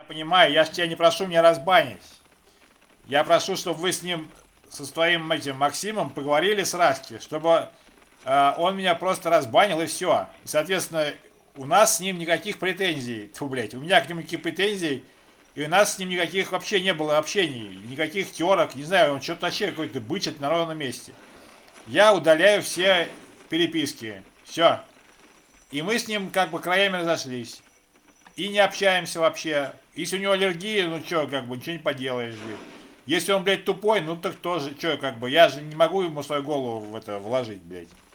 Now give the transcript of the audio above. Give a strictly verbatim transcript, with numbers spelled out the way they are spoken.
понимаю, я ж тебя не прошу меня разбанить. Я прошу, чтобы вы с ним, со своим этим Максимом поговорили с Раски, чтобы э, он меня просто разбанил и все. И, соответственно, у нас с ним никаких претензий. Фу, блядь, у меня к нему никаких претензий. И у нас с ним никаких вообще не было общений, никаких терок, не знаю, он что-то вообще какой-то бычит на ровном месте. Я удаляю все переписки. Все. И мы с ним как бы краями разошлись. И не общаемся вообще. Если у него аллергия, ну что, как бы ничего не поделаешь, блядь. Если он, блядь, тупой, ну так тоже, что, как бы, я же не могу ему свою голову в это вложить, блядь.